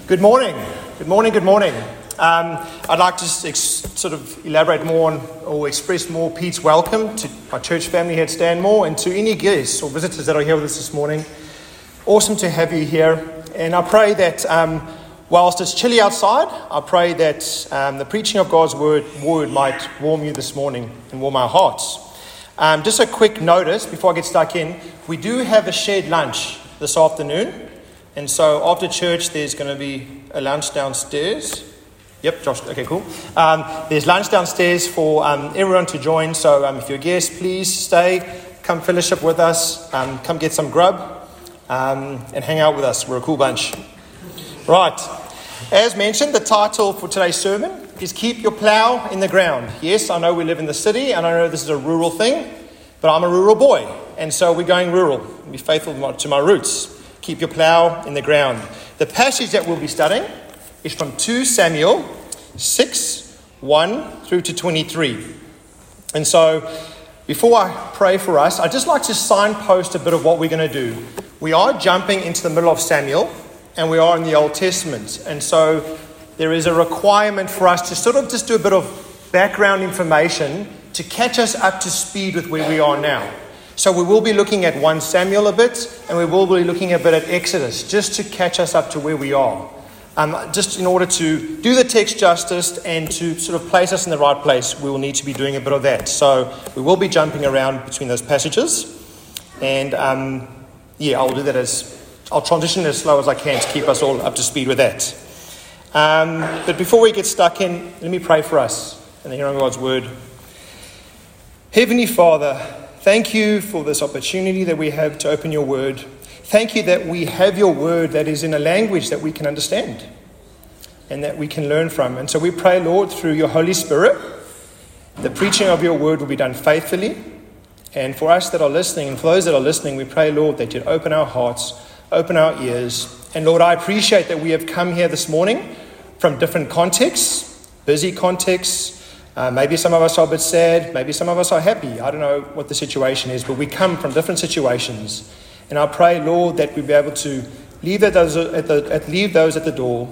Good morning. Good morning. Good morning. I'd like to sort of elaborate more on or express more Pete's welcome to my church family here at Stanmore and to any guests or visitors that are here with us this morning. Awesome to have you here. And I pray that whilst it's chilly outside, I pray that the preaching of God's word might warm you this morning and warm our hearts. Just a quick notice before I get stuck in. We do have a shared lunch this afternoon. And so after church, there's going to be a lunch downstairs. Yep, Josh. Okay, cool. There's lunch downstairs for everyone to join. So if you're a guest, please stay. Come fellowship with us. Come get some grub and hang out with us. We're a cool bunch. Right. As mentioned, the title for today's sermon is Keep Your Plow in the Ground. Yes, I know we live in the city, and I know this is a rural thing, but I'm a rural boy. And so we're going rural. Be faithful to my roots. Keep your plow in the ground. The passage that we'll be studying is from 2 Samuel 6, 1 through to 23. And so before I pray for us, I'd just like to signpost a bit of what we're going to do. We are jumping into the middle of Samuel, and we are in the Old Testament. And so there is a requirement for us to sort of just do a bit of background information to catch us up to speed with where we are now. So we will be looking at 1 Samuel a bit, and we will be looking a bit at Exodus, just to catch us up to where we are. Just in order to do the text justice and to sort of place us in the right place, we will need to be doing a bit of that. So we will be jumping around between those passages. And I'll do that I'll transition as slow as I can to keep us all up to speed with that. But before we get stuck in, let me pray for us and the hearing of God's word. Heavenly Father, thank you for this opportunity that we have to open your word. Thank you that we have your word that is in a language that we can understand and that we can learn from. And so we pray, Lord, through your Holy Spirit, the preaching of your word will be done faithfully. And for us that are listening, and for those that are listening, we pray, Lord, that you'd open our hearts, open our ears. And Lord, I appreciate that we have come here this morning from different contexts, busy contexts. Maybe some of us are a bit sad. Maybe some of us are happy. I don't know what the situation is, but we come from different situations. And I pray, Lord, that we'll be able to leave those at the door.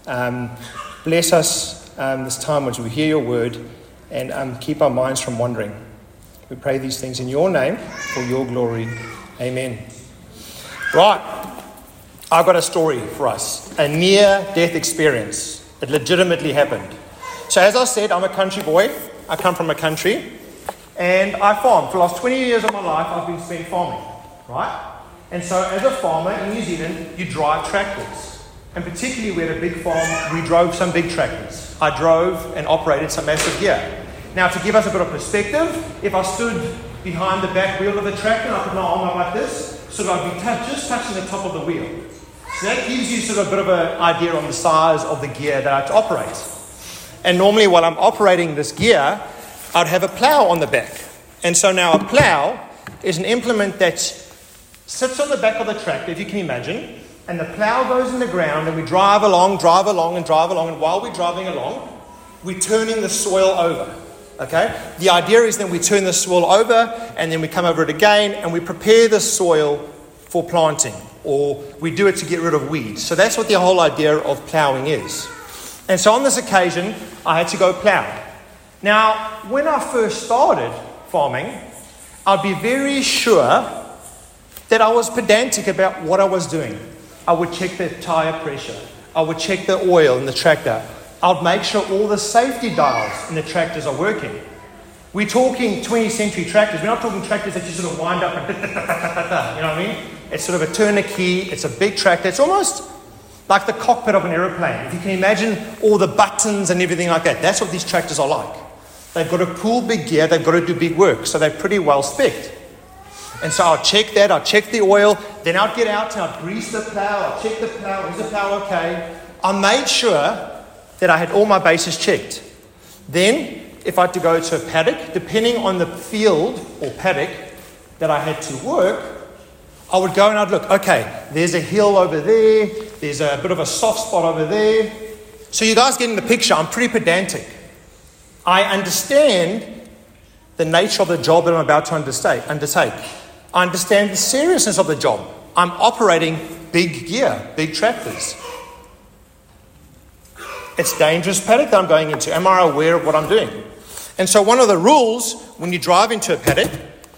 Bless us this time as we hear your word and keep our minds from wandering. We pray these things in your name for your glory. Amen. Right. I've got a story for us. A near-death experience. It legitimately happened. So as I said, I'm a country boy. I come from a country. And I farm. For the last 20 years of my life, I've been spent farming. Right? And so as a farmer in New Zealand, you drive tractors. And particularly we had a big farm, we drove some big tractors. I drove and operated some massive gear. Now to give us a bit of perspective, if I stood behind the back wheel of the tractor and I put my arm up like this, so that I'd be just touching the top of the wheel. So that gives you sort of a bit of an idea on the size of the gear that I have to operate. And normally while I'm operating this gear, I'd have a plow on the back. And so now a plow is an implement that sits on the back of the tractor, if you can imagine, and the plow goes in the ground and we drive along, and while we're driving along, we're turning the soil over. Okay? The idea is then we turn the soil over and then we come over it again and we prepare the soil for planting, or we do it to get rid of weeds. So that's what the whole idea of ploughing is. And so on this occasion, I had to go plough. Now, when I first started farming, I'd be very sure that I was pedantic about what I was doing. I would check the tire pressure. I would check the oil in the tractor. I would make sure all the safety dials in the tractors are working. We're talking 20th century tractors. We're not talking tractors that you sort of wind up and you know what I mean? It's sort of a turn a key. It's a big tractor. It's almost like the cockpit of an aeroplane. If you can imagine all the buttons and everything like that, that's what these tractors are like. They've got to pull big gear, they've got to do big work, so they're pretty well spec'd. And so I'll check that, I'll check the oil, then I'll get out and I'll grease the plow, I'll check the plow, is the plow okay? I made sure that I had all my bases checked. Then, if I had to go to a paddock, depending on the field or paddock that I had to work, I would go and I'd look, okay, there's a hill over there, there's a bit of a soft spot over there. So you guys getting the picture, I'm pretty pedantic. I understand the nature of the job that I'm about to undertake. I understand the seriousness of the job. I'm operating big gear, big tractors. It's dangerous paddock that I'm going into. Am I aware of what I'm doing? And so one of the rules when you drive into a paddock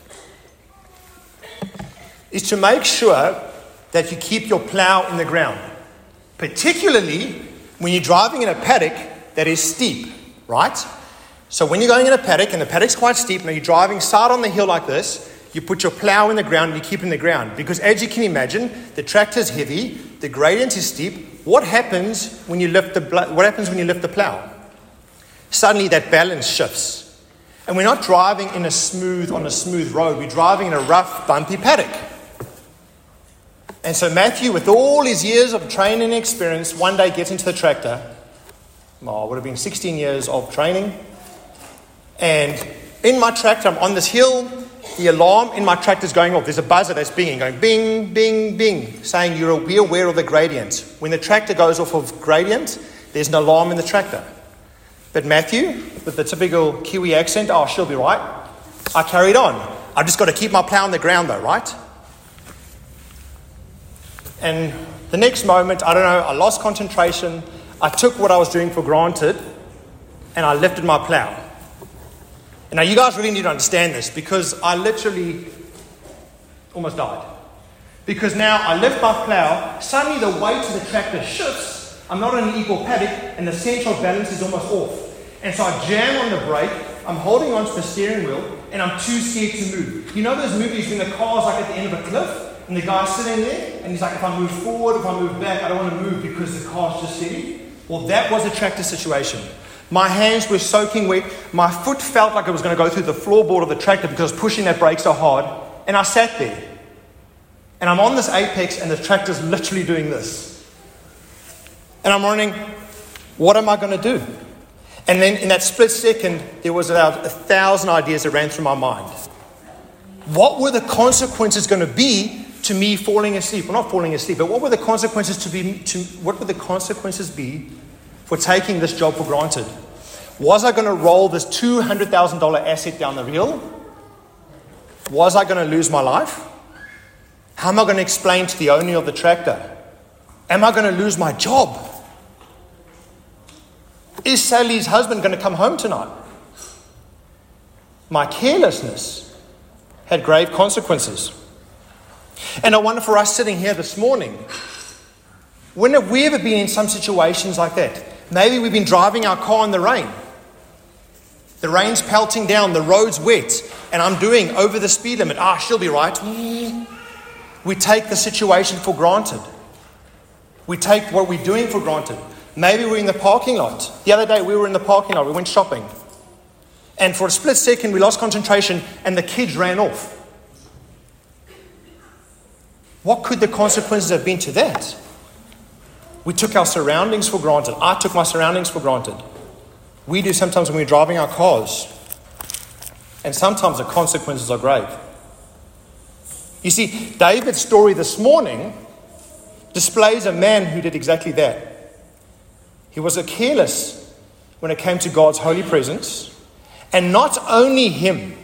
is to make sure that you keep your plow in the ground, particularly when you're driving in a paddock that is steep, right? So when you're going in a paddock and the paddock's quite steep, now you're driving side on the hill like this, you put your plow in the ground and you keep it in the ground. Because as you can imagine, the tractor's heavy, the gradient is steep. What happens when you lift the plow? Suddenly that balance shifts. And we're not driving on a smooth road. We're driving in a rough, bumpy paddock. And so Matthew, with all his years of training and experience, one day gets into the tractor. It would have been 16 years of training. And in my tractor, I'm on this hill. The alarm in my tractor is going off. There's a buzzer that's binging, going bing, bing, bing, saying be aware of the gradient. When the tractor goes off of gradient, there's an alarm in the tractor. But Matthew, with the typical Kiwi accent, she'll be right. I carried on. I've just got to keep my plow on the ground though, right? And the next moment, I lost concentration. I took what I was doing for granted and I lifted my plow. And now you guys really need to understand this because I literally almost died. Because now I lift my plow, suddenly the weight of the tractor shifts. I'm not on an equal paddock and the central balance is almost off. And so I jam on the brake, I'm holding onto the steering wheel and I'm too scared to move. You know those movies when the car's like at the end of a cliff? And the guy's sitting there, and he's like, if I move forward, if I move back, I don't want to move because the car's just steady. Well, that was a tractor situation. My hands were soaking wet. My foot felt like it was going to go through the floorboard of the tractor because I was pushing that brake so hard. And I sat there. And I'm on this apex, and the tractor's literally doing this. And I'm wondering, what am I going to do? And then in that split second, there was about 1,000 ideas that ran through my mind. What were the consequences going to be to me falling asleep? Well, not falling asleep, but what would the consequences be for taking this job for granted? Was I going to roll this $200,000 asset down the hill? Was I going to lose my life? How am I going to explain to the owner of the tractor? Am I going to lose my job? Is Sally's husband going to come home tonight? My carelessness had grave consequences. And I wonder for us sitting here this morning, when have we ever been in some situations like that? Maybe we've been driving our car in the rain. The rain's pelting down, the road's wet, and I'm doing over the speed limit. She'll be right. We take the situation for granted. We take what we're doing for granted. Maybe we're in the parking lot. The other day we were in the parking lot, we went shopping. And for a split second we lost concentration and the kids ran off. What could the consequences have been to that? We took our surroundings for granted. I took my surroundings for granted. We do sometimes when we're driving our cars. And sometimes the consequences are grave. You see, David's story this morning displays a man who did exactly that. He was careless when it came to God's holy presence. And not only him,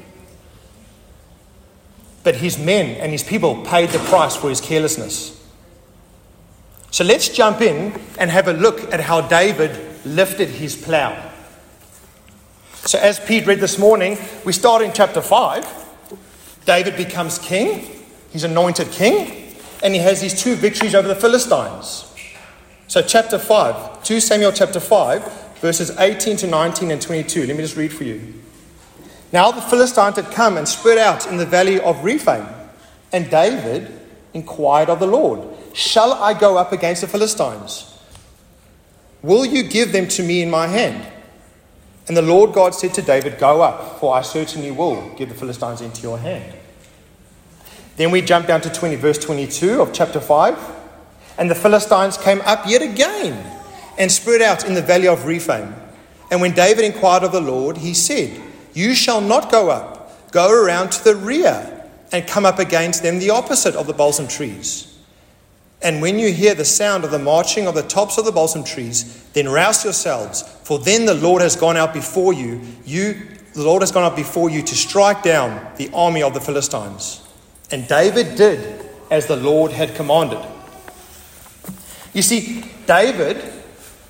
but his men and his people paid the price for his carelessness. So let's jump in and have a look at how David lifted his plow. So as Pete read this morning, we start in chapter 5. David becomes king. He's anointed king. And he has these 2 victories over the Philistines. So chapter 5, 2 Samuel chapter 5, verses 18 to 19 and 22. Let me just read for you. Now the Philistines had come and spread out in the valley of Rephaim. And David inquired of the Lord, shall I go up against the Philistines? Will you give them to me in my hand? And the Lord God said to David, go up, for I certainly will give the Philistines into your hand. Then we jump down to verse 22 of chapter 5. And the Philistines came up yet again and spread out in the valley of Rephaim. And when David inquired of the Lord, he said, you shall not go up. Go around to the rear and come up against them the opposite of the balsam trees. And when you hear the sound of the marching of the tops of the balsam trees, then rouse yourselves, for then the Lord has gone out before you. The Lord has gone out before you to strike down the army of the Philistines. And David did as the Lord had commanded. You see, David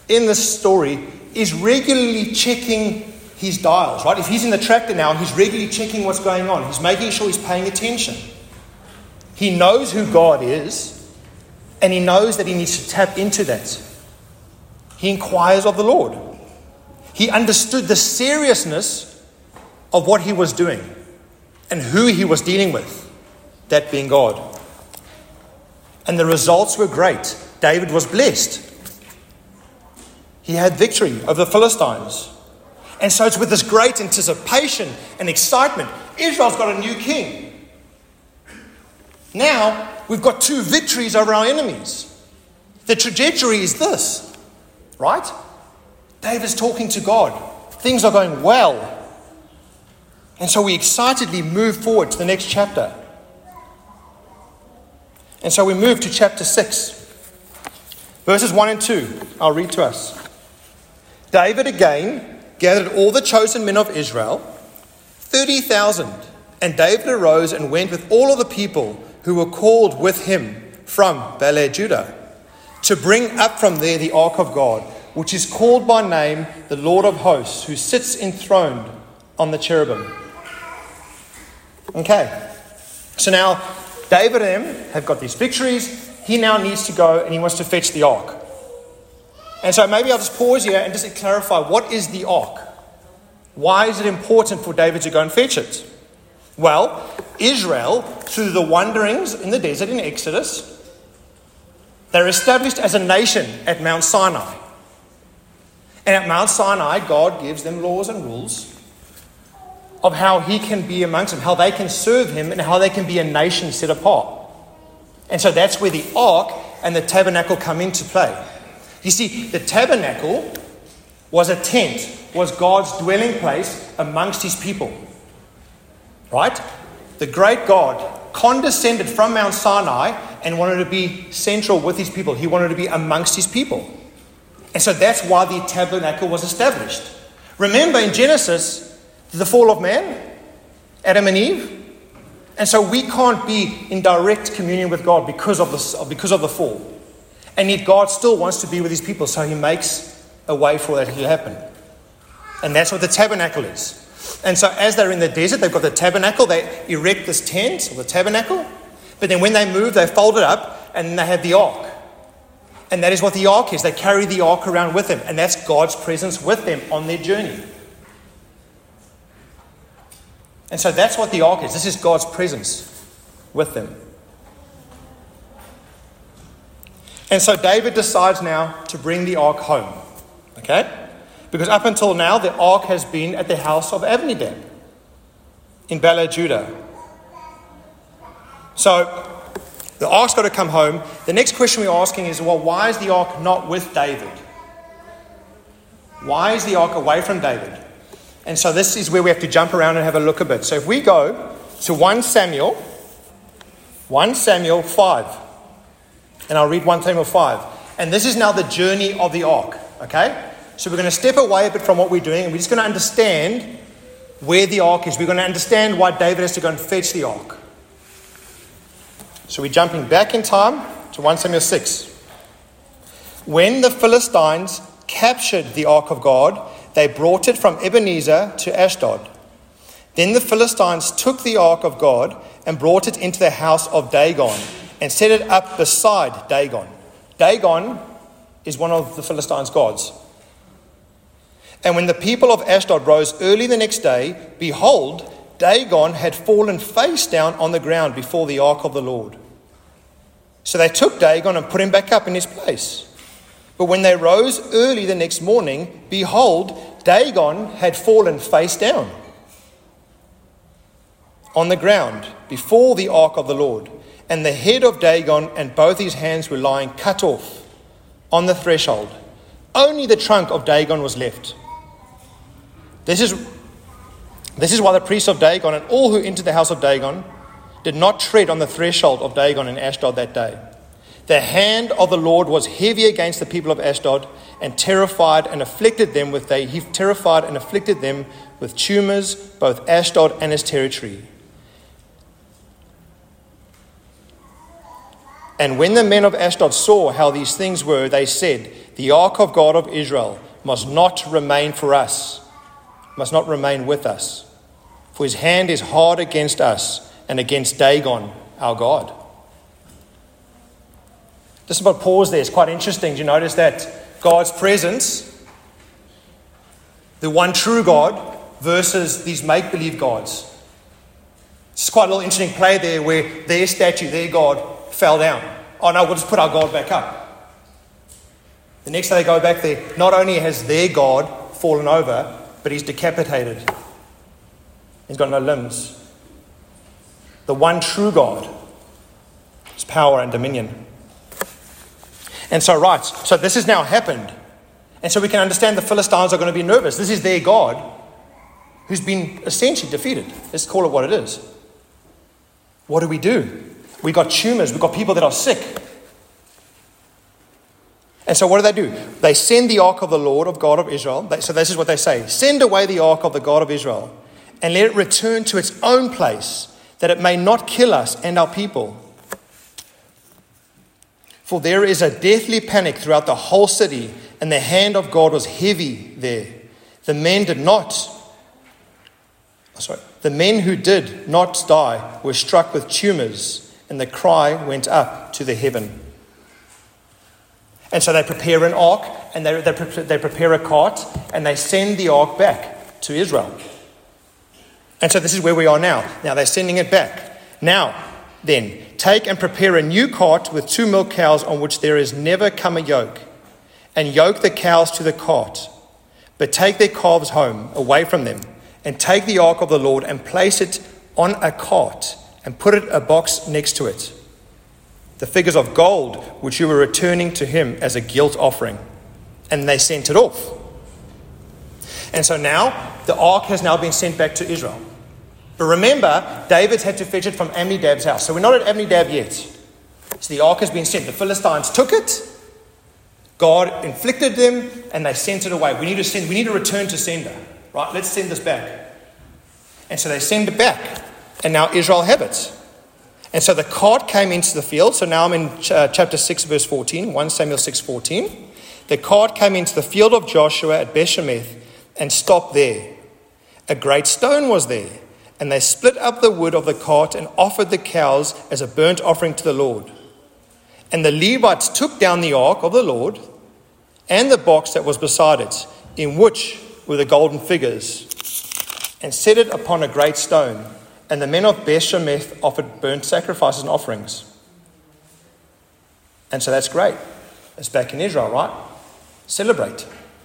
in this story is regularly checking his dials, right? If he's in the tractor now, he's regularly checking what's going on. He's making sure he's paying attention. He knows who God is, and he knows that he needs to tap into that. He inquires of the Lord. He understood the seriousness of what he was doing and who he was dealing with, that being God. And the results were great. David was blessed. He had victory over the Philistines. And so it's with this great anticipation and excitement, Israel's got a new king. Now, we've got 2 victories over our enemies. The trajectory is this, right? David's talking to God. Things are going well. And so we excitedly move forward to the next chapter. And so we move to chapter 6, verses 1 and 2. I'll read to us. David again gathered all the chosen men of Israel, 30,000. And David arose and went with all of the people who were called with him from Baalah Judah, to bring up from there the ark of God, which is called by name the Lord of hosts, who sits enthroned on the cherubim. Okay, so now David and him have got these victories. He now needs to go and he wants to fetch the ark. And so maybe I'll just pause here and just clarify, what is the ark? Why is it important for David to go and fetch it? Well, Israel, through the wanderings in the desert in Exodus, they're established as a nation at Mount Sinai. And at Mount Sinai, God gives them laws and rules of how he can be amongst them, how they can serve him, and how they can be a nation set apart. And so that's where the ark and the tabernacle come into play. You see, the tabernacle was a tent, was God's dwelling place amongst his people. Right? The great God condescended from Mount Sinai and wanted to be central with his people. He wanted to be amongst his people. And so that's why the tabernacle was established. Remember in Genesis, the fall of man, Adam and Eve. And so we can't be in direct communion with God because of the fall. And yet God still wants to be with his people, so he makes a way for that to happen. And that's what the tabernacle is. And so as they're in the desert, they've got the tabernacle, they erect this tent, or the tabernacle. But then when they move, they fold it up, and then they have the ark. And that is what the ark is. They carry the ark around with them, and that's God's presence with them on their journey. And so that's what the ark is. This is God's presence with them. And so David decides now to bring the ark home. Okay? Because up until now, the ark has been at the house of Abinadab in Baalah Judah. So the ark's got to come home. The next question we're asking is, well, why is the ark not with David? Why is the ark away from David? And so this is where we have to jump around and have a look a bit. So if we go to 1 Samuel 5, and I'll read 1 Samuel 5. And this is now the journey of the ark, okay? So we're going to step away a bit from what we're doing, and we're just going to understand where the ark is. We're going to understand why David has to go and fetch the ark. So we're jumping back in time to 1 Samuel 6. When the Philistines captured the ark of God, they brought it from Ebenezer to Ashdod. Then the Philistines took the ark of God and brought it into the house of Dagon and set it up beside Dagon. Dagon is one of the Philistines' gods. And when the people of Ashdod rose early the next day, behold, Dagon had fallen face down on the ground before the ark of the Lord. So they took Dagon and put him back up in his place. But when they rose early the next morning, behold, Dagon had fallen face down on the ground before the ark of the Lord. And the head of Dagon and both his hands were lying cut off on the threshold. Only the trunk of Dagon was left. This is why the priests of Dagon and all who entered the house of Dagon did not tread on the threshold of Dagon in Ashdod that day. The hand of the Lord was heavy against the people of Ashdod, and terrified and afflicted them with tumors, both Ashdod and its territory. And when the men of Ashdod saw how these things were, they said, the ark of God of Israel must not remain with us. For his hand is hard against us and against Dagon, our God. Just about pause there. It's quite interesting. Do you notice that God's presence, the one true God, versus these make-believe gods? It's quite a little interesting play there where their statue, their God, fell down. Oh no, we'll just put our God back up. The next day they go back there, not only has their God fallen over, but he's decapitated. He's got no limbs. The one true God, his power and dominion. And so this has now happened. And so we can understand the Philistines are going to be nervous. This is their God who's been essentially defeated. Let's call it what it is. What do? We got tumors. We've got people that are sick. And so what do? They send the ark of the Lord of God of Israel. So this is what they say. Send away the ark of the God of Israel and let it return to its own place, that it may not kill us and our people. For there is a deathly panic throughout the whole city, and the hand of God was heavy there. The men who did not die were struck with tumors, and the cry went up to the heaven. And so they prepare an ark, and they prepare a cart, and they send the ark back to Israel. And so this is where we are now. Now they're sending it back. Now, then, take and prepare a new cart with 2 milk cows on which there has never come a yoke, and yoke the cows to the cart. But take their calves home, away from them, and take the ark of the Lord and place it on a cart, and put a box next to it, the figures of gold which you were returning to him as a guilt offering. And they sent it off. And so now the ark has now been sent back to Israel. But remember, David's had to fetch it from Amminadab's house. So we're not at Amminadab yet. So the ark has been sent. The Philistines took it. God inflicted them, and they sent it away. We need to return to sender. Right? Let's send this back. And so they send it back. And now Israel have it. And so the cart came into the field. So now I'm in chapter 6, verse 14. 1 Samuel 6:14. The cart came into the field of Joshua at Beth-Shemesh and stopped there. A great stone was there. And they split up the wood of the cart and offered the cows as a burnt offering to the Lord. And the Levites took down the ark of the Lord and the box that was beside it, in which were the golden figures, and set it upon a great stone. And the men of Beth-Shemesh offered burnt sacrifices and offerings. And so that's great. It's back in Israel, right? Celebrate.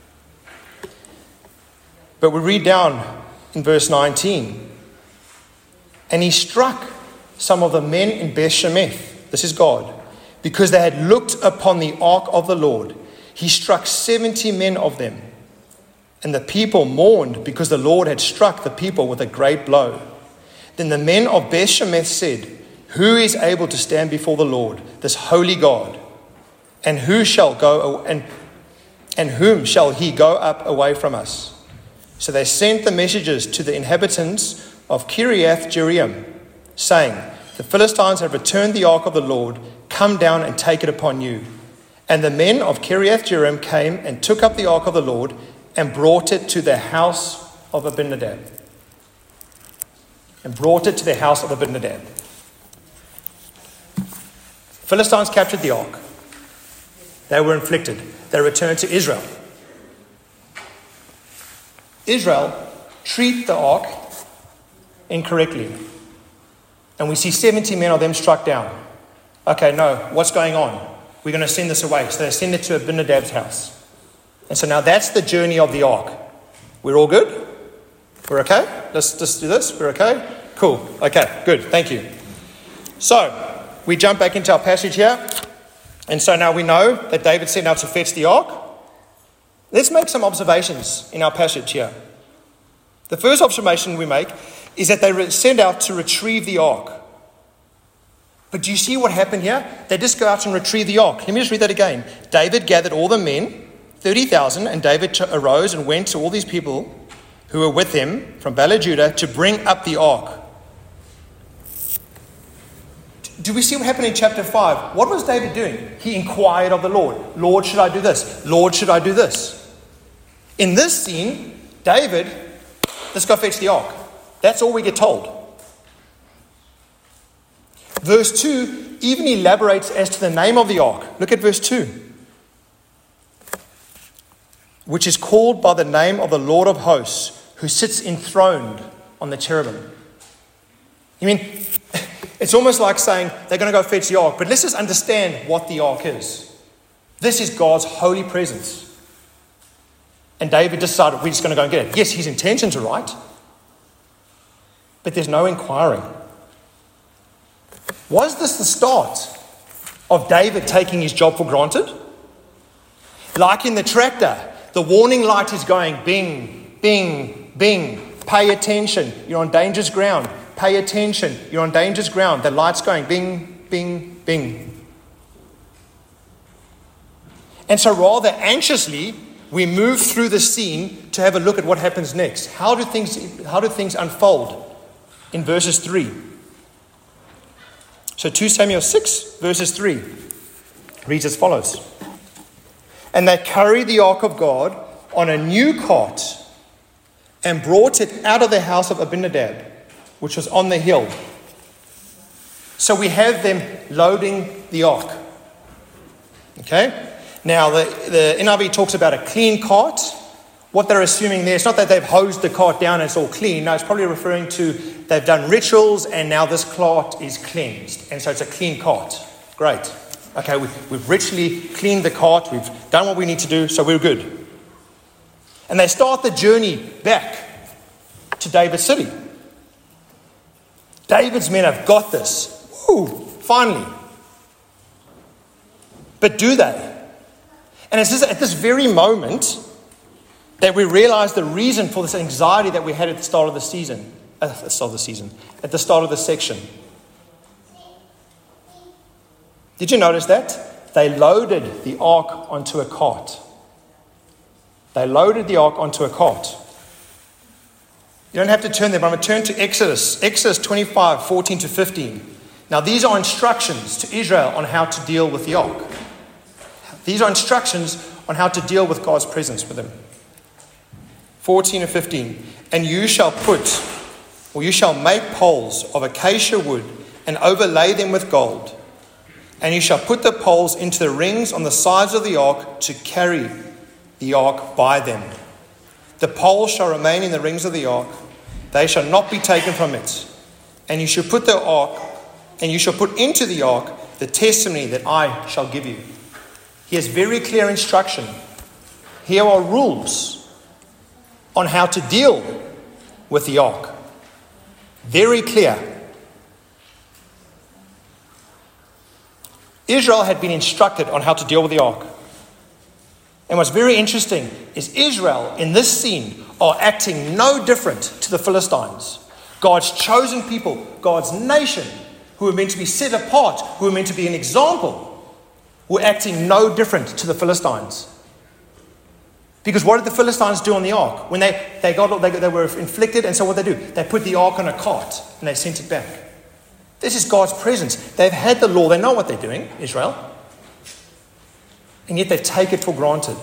But we read down in verse 19. And he struck some of the men in Beth-Shemesh, this is God, because they had looked upon the ark of the Lord. He struck 70 men of them. And the people mourned because the Lord had struck the people with a great blow. Then the men of Beth-Shemesh said, who is able to stand before the Lord, this holy God? And who shall go and whom shall he go up away from us? So they sent the messages to the inhabitants of Kiriath-Jearim, saying, the Philistines have returned the ark of the Lord. Come down and take it upon you. And the men of Kiriath-Jearim came and took up the ark of the Lord and brought it to the house of Abinadab. Philistines captured the ark. They were inflicted. They returned to Israel. Israel treat the ark incorrectly. And we see 70 men of them struck down. Okay, no, what's going on? We're going to send this away. So they send it to Abinadab's house. And so now that's the journey of the ark. We're all good? We're okay? Let's just do this. We're okay? Cool. Okay, good. Thank you. So we jump back into our passage here. And so now we know that David sent out to fetch the ark. Let's make some observations in our passage here. The first observation we make is that they send out to retrieve the ark. But do you see what happened here? They just go out and retrieve the ark. Let me just read that again. David gathered all the men, 30,000, and David arose and went to all these people who were with him from Bala Judah to bring up the ark. do we see what happened in chapter 5? What was David doing? He inquired of the Lord. Lord, should I do this? Lord, should I do this? In this scene, David, let's go fetch the ark. That's all we get told. Verse 2 even elaborates as to the name of the ark. Look at verse 2. Which is called by the name of the Lord of hosts, who sits enthroned on the cherubim. You mean, it's almost like saying they're going to go fetch the ark, but let's just understand what the ark is. This is God's holy presence. And David decided we're just going to go and get it. Yes, his intentions are right, but there's no inquiring. Was this the start of David taking his job for granted? Like in the tractor, the warning light is going bing, bing, bing. Pay attention, you're on dangerous ground. Pay attention, you're on dangerous ground. The light's going bing, bing, bing. And so rather anxiously, we move through the scene to have a look at what happens next. How do things unfold in verses 3? So 2 Samuel 6, verses 3 reads as follows. And they carried the ark of God on a new cart and brought it out of the house of Abinadab, which was on the hill. So we have them loading the ark. Okay? Now, the NIV talks about a clean cart. What they're assuming there, it's not that they've hosed the cart down and it's all clean. No, it's probably referring to they've done rituals and now this cart is cleansed. And so it's a clean cart. Great. Okay, we've ritually cleaned the cart. We've done what we need to do, so we're good. And they start the journey back to David's city. David's men have got this. Woo, finally. But do they? And it's at this very moment that we realize the reason for this anxiety that we had at the start of the season. At the start of the section. Did you notice that? They loaded the ark onto a cart. They loaded the ark onto a cart. You don't have to turn there, but I'm going to turn to Exodus. Exodus 25, 14 to 15. Now, these are instructions to Israel on how to deal with the ark. These are instructions on how to deal with God's presence with them. 14 and 15. And you shall make poles of acacia wood and overlay them with gold. And you shall put the poles into the rings on the sides of the ark to carry the ark by them. The poles shall remain in the rings of the ark. They shall not be taken from it. And you shall put into the ark the testimony that I shall give you. He has very clear instruction. Here are rules on how to deal with the ark. Very clear. Israel had been instructed on how to deal with the ark. And what's very interesting is Israel in this scene are acting no different to the Philistines. God's chosen people, God's nation, who were meant to be set apart, who were meant to be an example, were acting no different to the Philistines. Because what did the Philistines do on the ark? When they were inflicted, and so what they do? They put the ark on a cart and they sent it back. This is God's presence. They've had the law. They know what they're doing, Israel. And yet they take it for granted.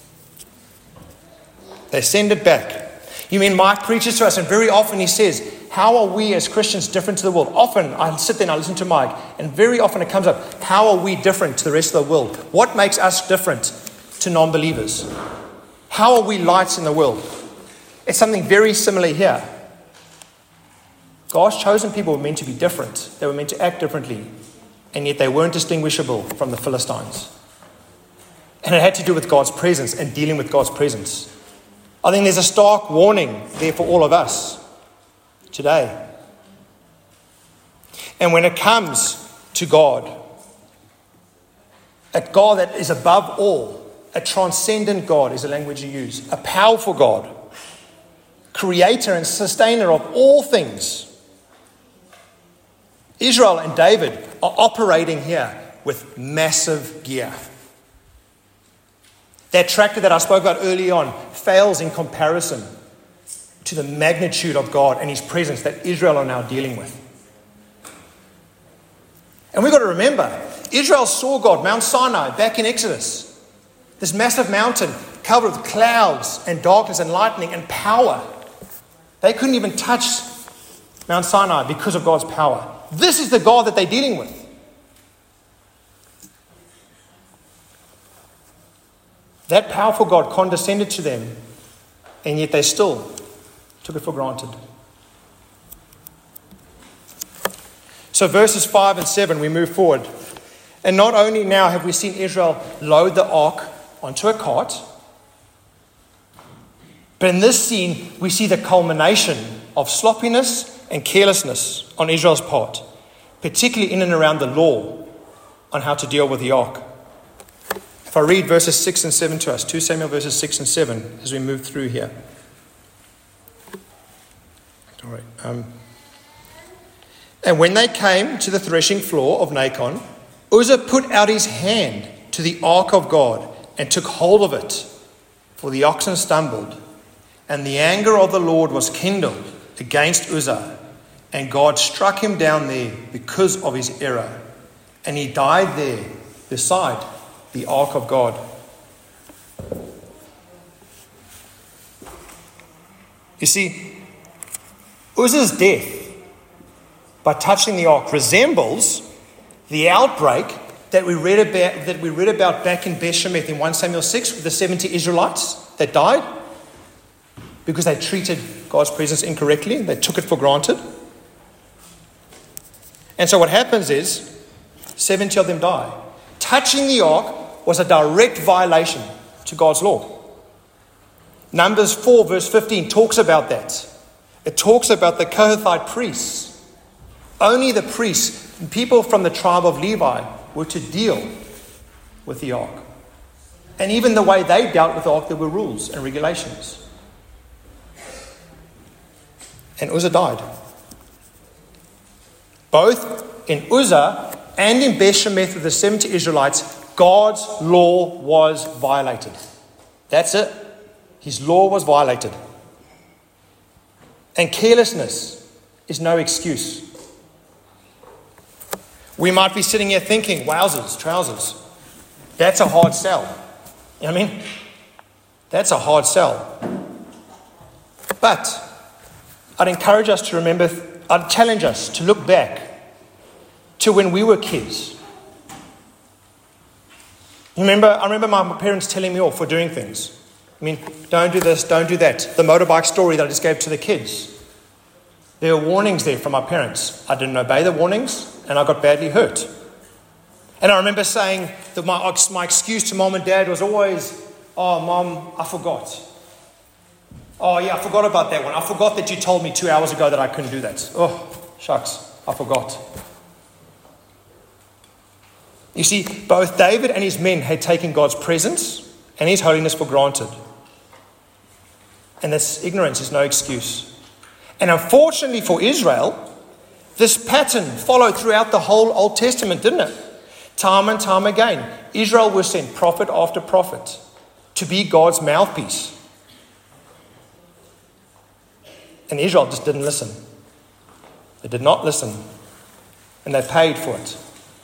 They send it back. You mean Mike preaches to us, and very often he says, how are we as Christians different to the world? Often I sit there and I listen to Mike, and very often it comes up, how are we different to the rest of the world? What makes us different to non-believers? How are we lights in the world? It's something very similar here. God's chosen people were meant to be different. They were meant to act differently, and yet they weren't distinguishable from the Philistines. And it had to do with God's presence and dealing with God's presence. I think there's a stark warning there for all of us today. And when it comes to God, a God that is above all, a transcendent God is the language you use, a powerful God, creator and sustainer of all things. Israel and David are operating here with massive gear. That tractor that I spoke about early on fails in comparison to the magnitude of God and his presence that Israel are now dealing with. And we've got to remember, Israel saw God, Mount Sinai, back in Exodus. This massive mountain covered with clouds and darkness and lightning and power. They couldn't even touch Mount Sinai because of God's power. This is the God that they're dealing with. That powerful God condescended to them, and yet they still took it for granted. So verses 5 and 7, we move forward. And not only now have we seen Israel load the ark onto a cart, but in this scene we see the culmination of sloppiness and carelessness on Israel's part, particularly in and around the law on how to deal with the ark. If I read verses 6 and 7 to us, 2 Samuel verses 6 and 7, as we move through here. All right. And when they came to the threshing floor of Nacon, Uzzah put out his hand to the ark of God and took hold of it, for the oxen stumbled. And the anger of the Lord was kindled against Uzzah, and God struck him down there because of his error. And he died there beside the ark of God. You see, Uzzah's death by touching the ark resembles the outbreak that we read about back in Beth-Shemesh in 1 Samuel 6 with the 70 Israelites that died because they treated God's presence incorrectly. They took it for granted. And so what happens is 70 of them die. Touching the ark was a direct violation to God's law. Numbers 4 verse 15 talks about that. It talks about the Kohathite priests. Only the priests, people from the tribe of Levi, were to deal with the ark. And even the way they dealt with the ark, there were rules and regulations. And Uzzah died. Both in Uzzah and in Beth-Shemesh with the 70 Israelites, God's law was violated. That's it. His law was violated. And carelessness is no excuse. We might be sitting here thinking, wowzers, trousers, that's a hard sell. You know what I mean? That's a hard sell. But I'd encourage us to remember, I'd challenge us to look back to when we were kids. I remember my parents telling me off for doing things. I mean, don't do this, don't do that. The motorbike story that I just gave to the kids. There were warnings there from my parents. I didn't obey the warnings and I got badly hurt. And I remember saying that my excuse to mom and dad was always, oh, mom, I forgot. Oh, yeah, I forgot about that one. I forgot that you told me 2 hours ago that I couldn't do that. Oh, shucks, I forgot. You see, both David and his men had taken God's presence and his holiness for granted. And this ignorance is no excuse. And unfortunately for Israel, this pattern followed throughout the whole Old Testament, didn't it? Time and time again, Israel was sent prophet after prophet to be God's mouthpiece. And Israel just didn't listen. They did not listen. And they paid for it.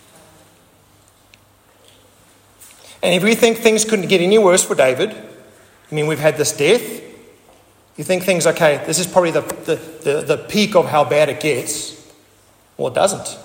And if we think things couldn't get any worse for David, I mean, we've had this death. You think things, okay, this is probably the peak of how bad it gets. Well, it doesn't.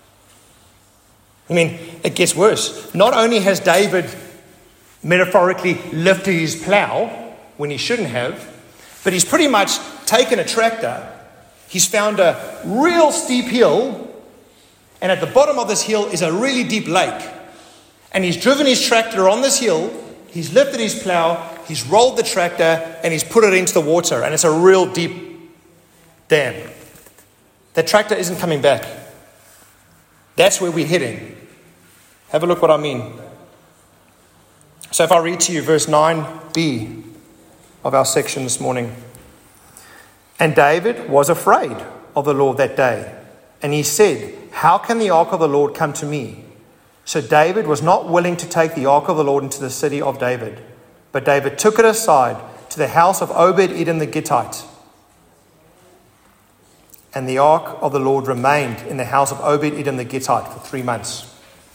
I mean, it gets worse. Not only has David metaphorically lifted his plow when he shouldn't have, but he's pretty much taken a tractor. He's found a real steep hill, and at the bottom of this hill is a really deep lake. And he's driven his tractor on this hill, he's lifted his plow, he's rolled the tractor, and he's put it into the water. And it's a real deep dam. The tractor isn't coming back. That's where we're heading. Have a look what I mean. So if I read to you verse 9b of our section this morning. And David was afraid of the Lord that day. And he said, how can the ark of the Lord come to me? So David was not willing to take the ark of the Lord into the city of David. But David took it aside to the house of Obed-Edom the Gittite. And the ark of the Lord remained in the house of Obed-Edom the Gittite for 3 months.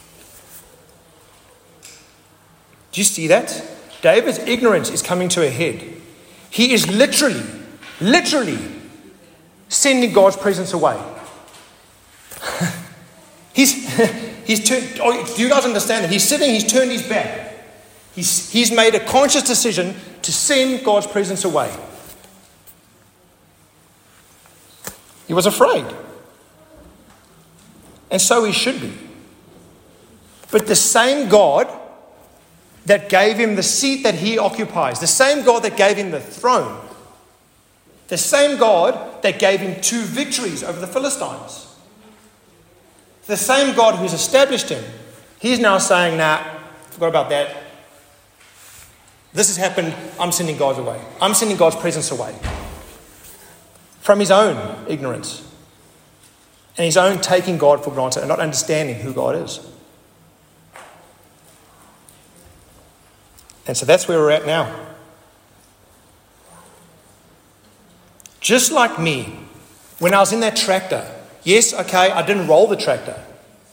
Do you see that? David's ignorance is coming to a head. He is literally sending God's presence away. He's turned. Do you guys understand that? He's turned his back. He's made a conscious decision to send God's presence away. He was afraid. And so he should be. But the same God that gave him the seat that he occupies, the same God that gave him the throne, the same God that gave him 2 victories over the Philistines, the same God who's established him, he's now saying, nah, forgot about that. This has happened. I'm sending God away. I'm sending God's presence away. From his own ignorance and his own taking God for granted and not understanding who God is. And so that's where we're at now. Just like me, when I was in that tractor, yes, okay, I didn't roll the tractor.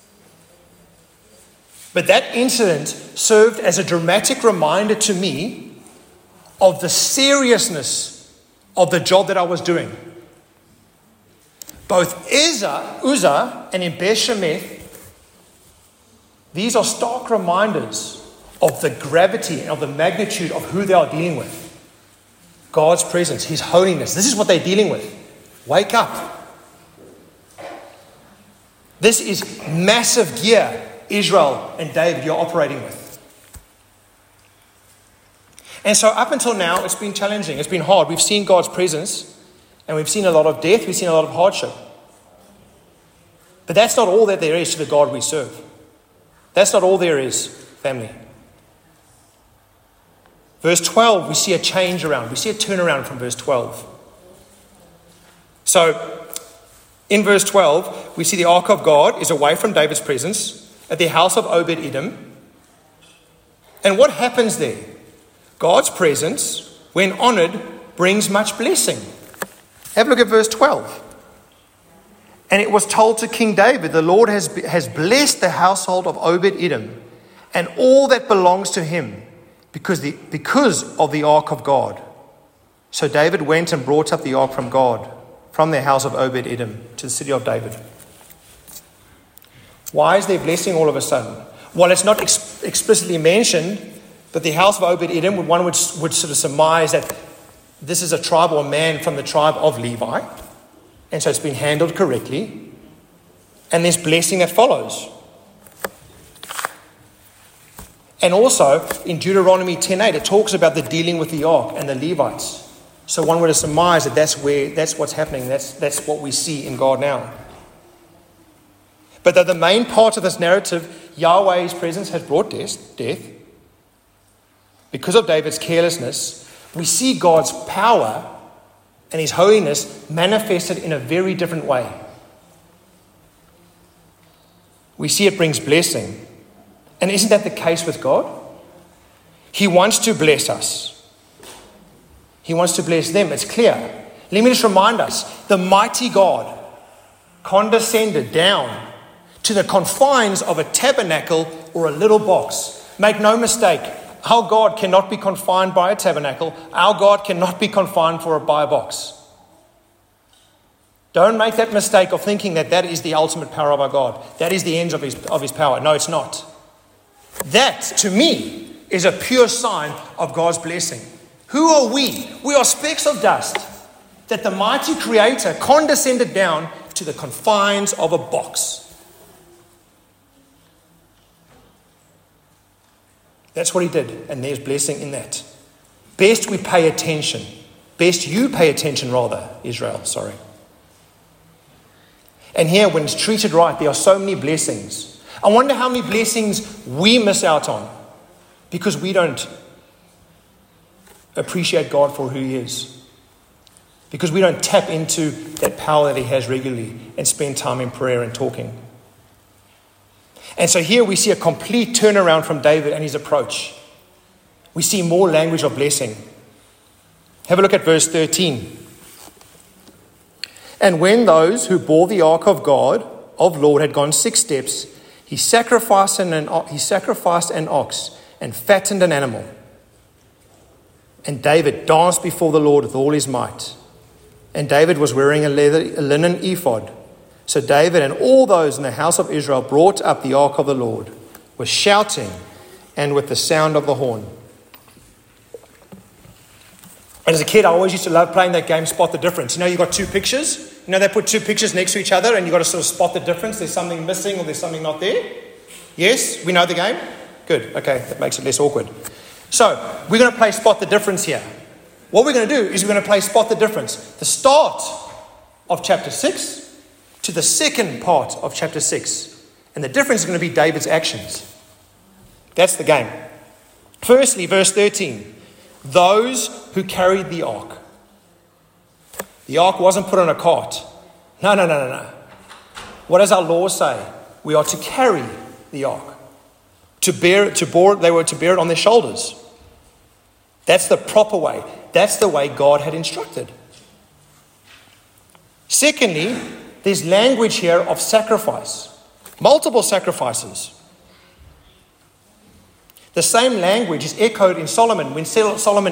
But that incident served as a dramatic reminder to me of the seriousness of the job that I was doing. Both Uzzah and in Beth Shemeth, these are stark reminders of the gravity and of the magnitude of who they are dealing with. God's presence, His holiness. This is what they're dealing with. Wake up. This is massive gear Israel and David you're operating with. And so up until now, it's been challenging. It's been hard. We've seen God's presence and we've seen a lot of death. We've seen a lot of hardship. But that's not all that there is to the God we serve. That's not all there is, family. Verse 12, we see a change around. We see a turnaround from verse 12. So, in verse 12, we see the ark of God is away from David's presence at the house of Obed-Edom. And what happens there? God's presence, when honoured, brings much blessing. Have a look at verse 12. And it was told to King David, the Lord has blessed the household of Obed-Edom and all that belongs to him because of the ark of God. So David went and brought up the ark from God, from the house of Obed-Edom to the city of David. Why is there blessing all of a sudden? Well, it's not explicitly mentioned, but the house of Obed-Edom, one would sort of surmise that this is a tribe or a man from the tribe of Levi. And so it's been handled correctly. And there's blessing that follows. And also, in Deuteronomy 10:8, it talks about the dealing with the ark and the Levites. So one would surmise that that's what's happening. That's what we see in God now. But though the main part of this narrative, Yahweh's presence has brought death, because of David's carelessness, we see God's power and His holiness manifested in a very different way. We see it brings blessing. And isn't that the case with God? He wants to bless us. He wants to bless them. It's clear. Let me just remind us, the mighty God condescended down to the confines of a tabernacle or a little box. Make no mistake, our God cannot be confined by a tabernacle. Our God cannot be confined by a box. Don't make that mistake of thinking that is the ultimate power of our God. That is the end of his power. No, it's not. That, to me, is a pure sign of God's blessing. Who are we? We are specks of dust that the mighty Creator condescended down to the confines of a box. That's what He did, and there's blessing in that. Best we pay attention. Best you pay attention, rather, Israel, sorry. And here, when it's treated right, there are so many blessings. I wonder how many blessings we miss out on because we don't appreciate God for who He is. Because we don't tap into that power that He has regularly and spend time in prayer and talking. And so here we see a complete turnaround from David and his approach. We see more language of blessing. Have a look at verse 13. And when those who bore the ark of God, of Lord, had gone 6 steps, he sacrificed an ox and fattened an animal. And David danced before the Lord with all his might. And David was wearing a linen ephod. So David and all those in the house of Israel brought up the ark of the Lord with shouting and with the sound of the horn. And as a kid, I always used to love playing that game, Spot the Difference. You know, you've got 2 pictures. You know, they put 2 pictures next to each other and you've got to sort of spot the difference. There's something missing or there's something not there. Yes? We know the game? Good. Okay, that makes it less awkward. So, we're going to play Spot the Difference here. What we're going to do is we're going to play Spot the Difference. The start of chapter 6 to the second part of chapter 6. And the difference is going to be David's actions. That's the game. Firstly, verse 13. Those who carried the ark. The ark wasn't put on a cart. No. What does our law say? We are to carry the ark. They were to bear it on their shoulders. That's the proper way. That's the way God had instructed. Secondly, there's language here of sacrifice. Multiple sacrifices. The same language is echoed in Solomon. When Solomon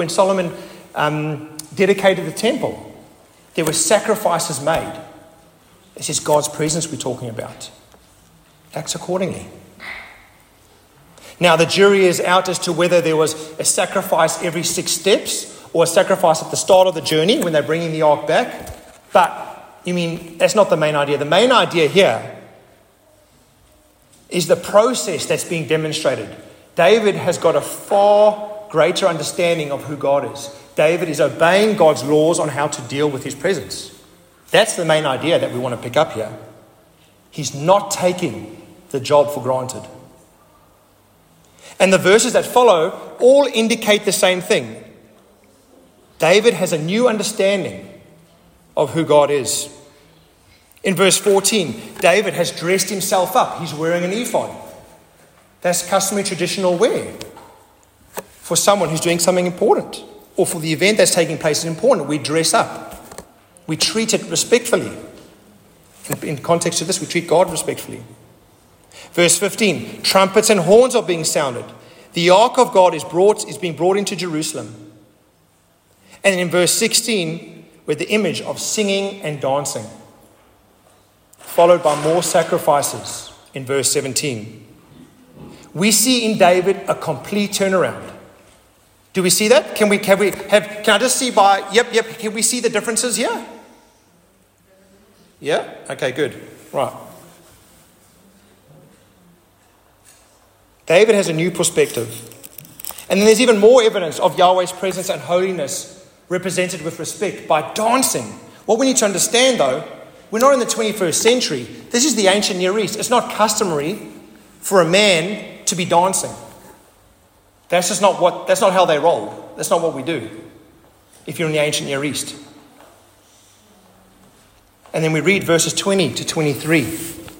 dedicated the temple, there were sacrifices made. This is God's presence we're talking about. Acts accordingly. Now, the jury is out as to whether there was a sacrifice every 6 steps or a sacrifice at the start of the journey when they're bringing the ark back. But, that's not the main idea. The main idea here is the process that's being demonstrated. David has got a far greater understanding of who God is. David is obeying God's laws on how to deal with his presence. That's the main idea that we want to pick up here. He's not taking the job for granted. And the verses that follow all indicate the same thing. David has a new understanding of who God is. In verse 14, David has dressed himself up. He's wearing an ephod. That's customary traditional wear for someone who's doing something important, or for the event that's taking place is important. We dress up. We treat it respectfully. In context of this, we treat God respectfully. Verse 15, trumpets and horns are being sounded. The ark of God is being brought into Jerusalem. And in verse 16, with the image of singing and dancing, followed by more sacrifices in verse 17. We see in David a complete turnaround. Do we see that? Can I just see can we see the differences here? Yeah? Okay, good. Right. David has a new perspective. And then there's even more evidence of Yahweh's presence and holiness represented with respect by dancing. What we need to understand, though, we're not in the 21st century. This is the ancient Near East. It's not customary for a man to be dancing. That's not how they roll. That's not what we do if you're in the ancient Near East. And then we read verses 20 to 23.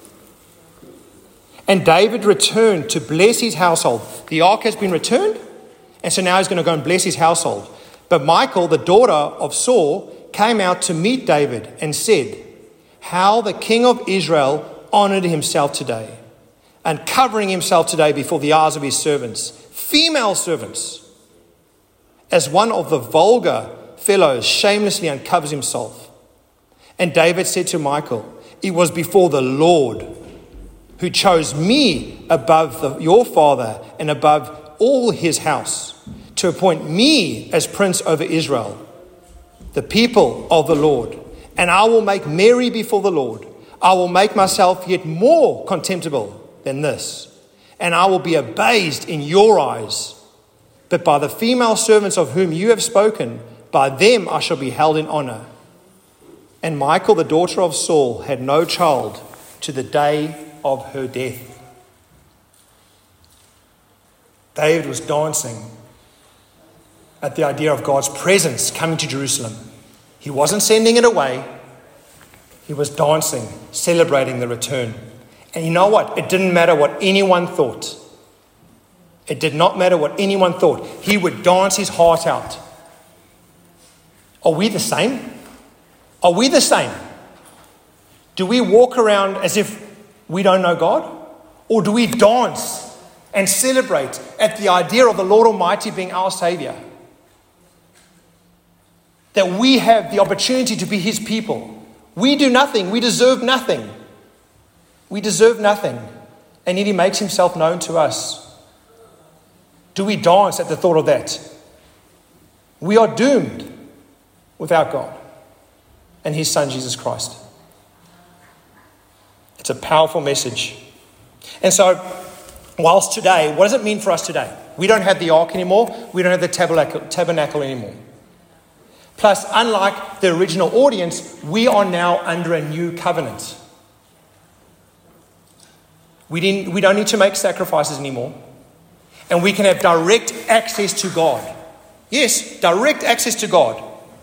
And David returned to bless his household. The ark has been returned, and so now he's going to go and bless his household. But Michal, the daughter of Saul, came out to meet David and said, how the king of Israel honored himself today, and covering himself today before the eyes of his servants, female servants, as one of the vulgar fellows shamelessly uncovers himself. And David said to Michal, it was before the Lord who chose me above your father and above all his house, to appoint me as prince over Israel, the people of the Lord. And I will make merry before the Lord. I will make myself yet more contemptible than this, and I will be abased in your eyes. But by the female servants of whom you have spoken, by them I shall be held in honor. And Michal, the daughter of Saul, had no child to the day of her death. David was dancing at the idea of God's presence coming to Jerusalem. He wasn't sending it away. He was dancing, celebrating the return. And you know what? It didn't matter what anyone thought. It did not matter what anyone thought. He would dance his heart out. Are we the same? Are we the same? Do we walk around as if we don't know God? Or do we dance and celebrate at the idea of the Lord Almighty being our Savior? That we have the opportunity to be His people. We do nothing. We deserve nothing. We deserve nothing. And yet He makes Himself known to us. Do we dance at the thought of that? We are doomed without God and His Son, Jesus Christ. It's a powerful message. And so, whilst today, what does it mean for us today? We don't have the ark anymore. We don't have the tabernacle anymore. Plus, unlike the original audience, we are now under a new covenant. We don't need to make sacrifices anymore. And we can have direct access to God. Yes, direct access to God.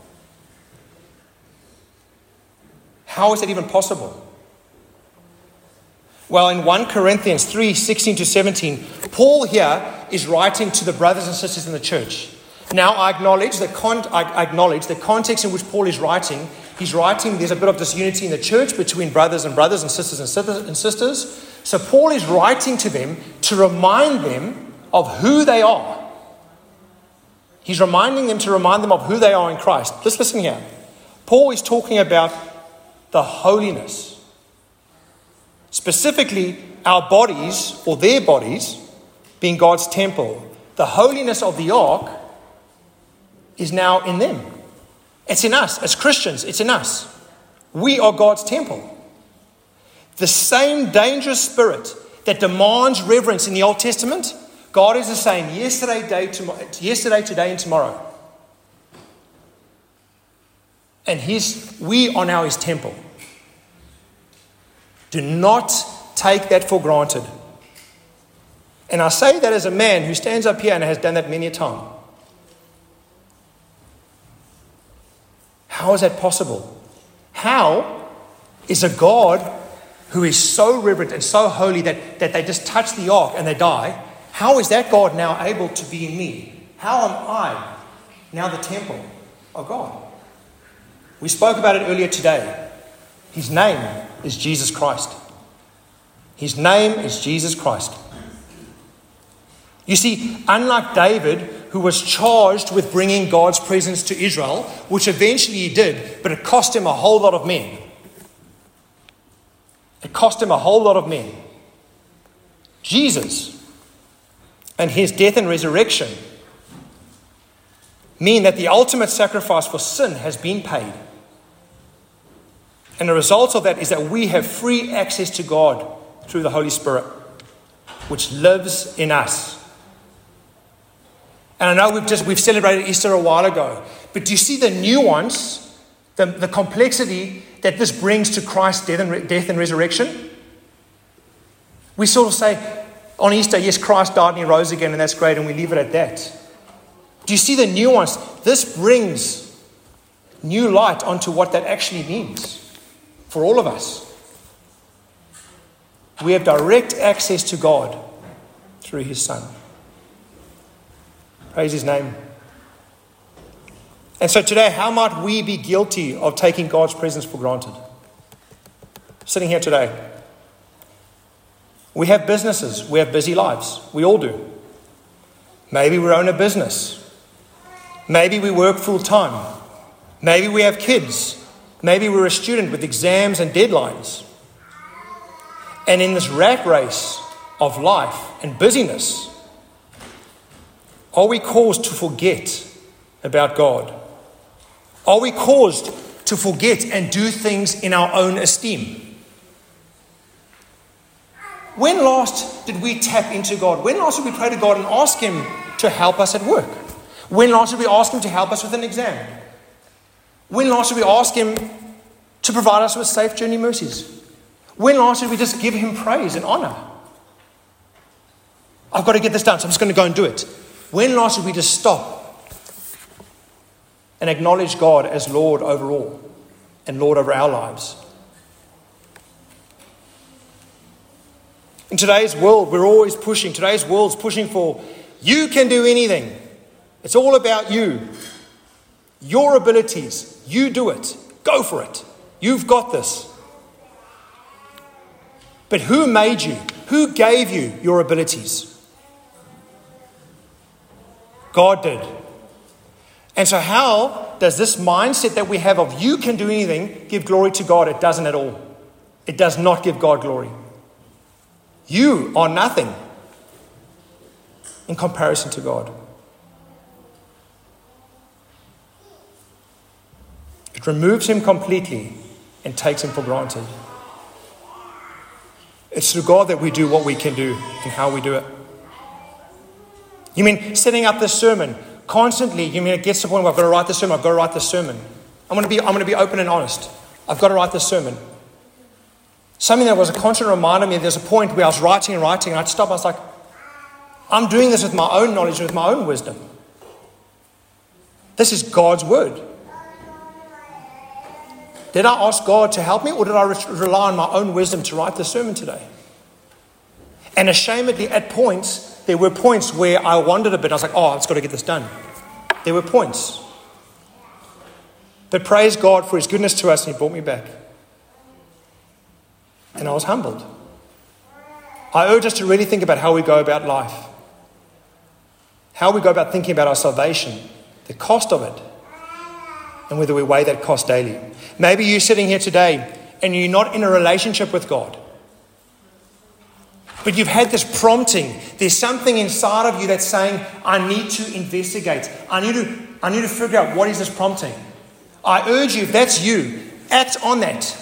How is that even possible? Well, in 1 Corinthians 3:16-17, Paul here is writing to the brothers and sisters in the church. Now, I acknowledge the context in which Paul is writing. He's writing, there's a bit of disunity in the church between brothers and sisters. So Paul is writing to them to remind them of who they are. He's reminding them to remind them of who they are in Christ. Just listen here. Paul is talking about the holiness. Specifically, our bodies, or their bodies, being God's temple. The holiness of the ark is now in them. It's in us. As Christians, it's in us. We are God's temple. The same dangerous spirit that demands reverence in the Old Testament, God is the same yesterday, today, and tomorrow. And we are now His temple. Do not take that for granted. And I say that as a man who stands up here and has done that many a time. How is that possible? How is a God who is so reverent and so holy that they just touch the ark and they die, how is that God now able to be in me? How am I now the temple of God? We spoke about it earlier today. His name is Jesus Christ. His name is Jesus Christ. You see, unlike David, who was charged with bringing God's presence to Israel, which eventually he did, but it cost him a whole lot of men. It cost him a whole lot of men. Jesus and His death and resurrection mean that the ultimate sacrifice for sin has been paid. And the result of that is that we have free access to God through the Holy Spirit, which lives in us. And I know we've celebrated Easter a while ago, but do you see the nuance, the complexity that this brings to Christ's death and resurrection? We sort of say, on Easter, yes, Christ died and He rose again, and that's great, and we leave it at that. Do you see the nuance? This brings new light onto what that actually means for all of us. We have direct access to God through His Son. Praise His name. And so today, how might we be guilty of taking God's presence for granted? Sitting here today. We have businesses. We have busy lives. We all do. Maybe we own a business. Maybe we work full time. Maybe we have kids. Maybe we're a student with exams and deadlines. And in this rat race of life and busyness, are we caused to forget about God? Are we caused to forget and do things in our own esteem? When last did we tap into God? When last did we pray to God and ask Him to help us at work? When last did we ask Him to help us with an exam? When last did we ask Him to provide us with safe journey mercies? When last did we just give Him praise and honor? I've got to get this done, so I'm just going to go and do it. When last did we just stop and acknowledge God as Lord over all and Lord over our lives? In today's world, today's world's pushing for, you can do anything. It's all about you. Your abilities. You do it. Go for it. You've got this. But who made you? Who gave you your abilities? God did. And so how does this mindset that we have of you can do anything give glory to God? It doesn't at all. It does not give God glory. You are nothing in comparison to God. It removes him completely and takes him for granted. It's through God that we do what we can do and how we do it. You mean setting up this sermon constantly? You mean it gets to the point where I've got to write this sermon, I've got to write this sermon. I'm going to be open and honest. I've got to write this sermon. Something that was a constant reminder of me, there's a point where I was writing and I'd stop, I was like, I'm doing this with my own knowledge, with my own wisdom. This is God's word. Did I ask God to help me, or did I rely on my own wisdom to write the sermon today? And ashamedly, at points, there were points where I wondered a bit. I was like, I've got to get this done. There were points. But praise God for his goodness to us, and he brought me back. And I was humbled. I urge us to really think about how we go about life. How we go about thinking about our salvation, the cost of it, and whether we weigh that cost daily. Maybe you're sitting here today and you're not in a relationship with God. But you've had this prompting. There's something inside of you that's saying, I need to investigate. I need to figure out what is this prompting. I urge you, if that's you, act on that.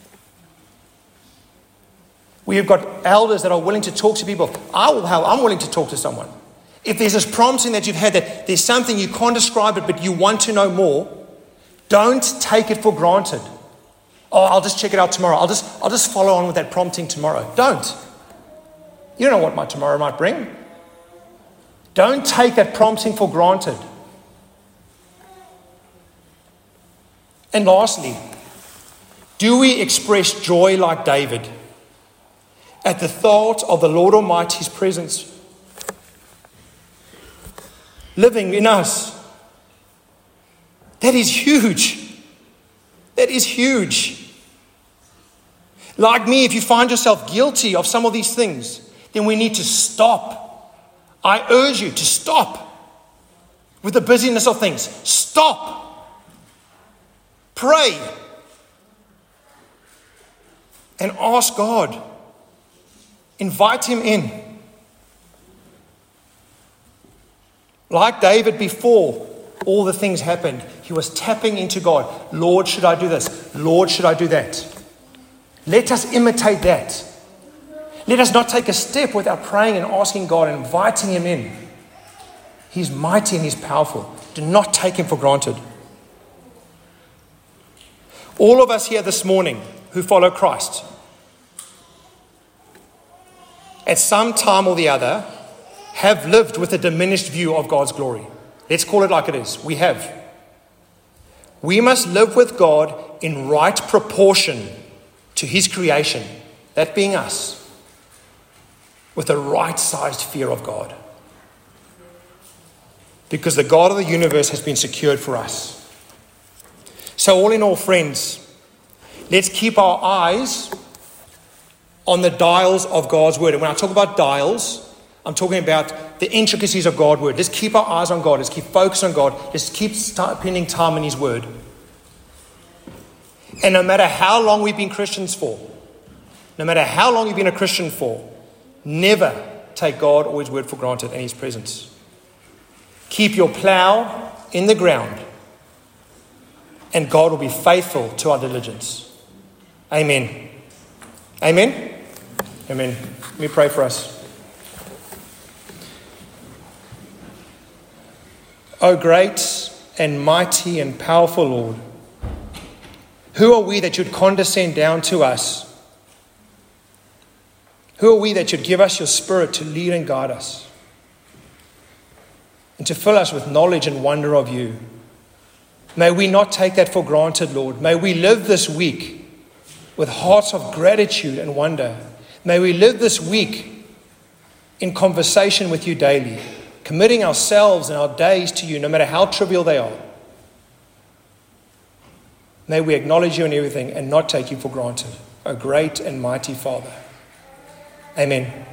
We have got elders that are willing to talk to people. I'm willing to talk to someone. If there's this prompting that you've had that there's something you can't describe it, but you want to know more, don't take it for granted. I'll just check it out tomorrow. I'll just follow on with that prompting tomorrow. Don't. You don't know what my tomorrow might bring. Don't take that prompting for granted. And lastly, do we express joy like David at the thought of the Lord Almighty's presence living in us? That is huge. That is huge. Like me, if you find yourself guilty of some of these things, then we need to stop. I urge you to stop with the busyness of things. Stop. Pray. And ask God. Invite him in. Like David before all the things happened, he was tapping into God. Lord, should I do this? Lord, should I do that? Let us imitate that. Let us not take a step without praying and asking God and inviting him in. He's mighty and he's powerful. Do not take him for granted. All of us here this morning who follow Christ, at some time or the other, have lived with a diminished view of God's glory. Let's call it like it is. We have. We must live with God in right proportion to his creation, that being us, with a right-sized fear of God. Because the God of the universe has been secured for us. So all in all, friends, let's keep our eyes on the dials of God's word. And when I talk about dials, I'm talking about the intricacies of God's word. Let's keep our eyes on God. Let's keep focused on God. Let's keep spending time in his word. And no matter how long we've been Christians for, no matter how long you've been a Christian for, never take God or his word for granted and his presence. Keep your plow in the ground, and God will be faithful to our diligence. Amen. Amen. Amen. Let me pray for us. O great and mighty and powerful Lord, who are we that you'd condescend down to us? Who are we that you'd give us your Spirit to lead and guide us and to fill us with knowledge and wonder of you? May we not take that for granted, Lord. May we live this week with hearts of gratitude and wonder. May we live this week in conversation with you daily, committing ourselves and our days to you, no matter how trivial they are. May we acknowledge you in everything and not take you for granted, O great and mighty Father. Amen.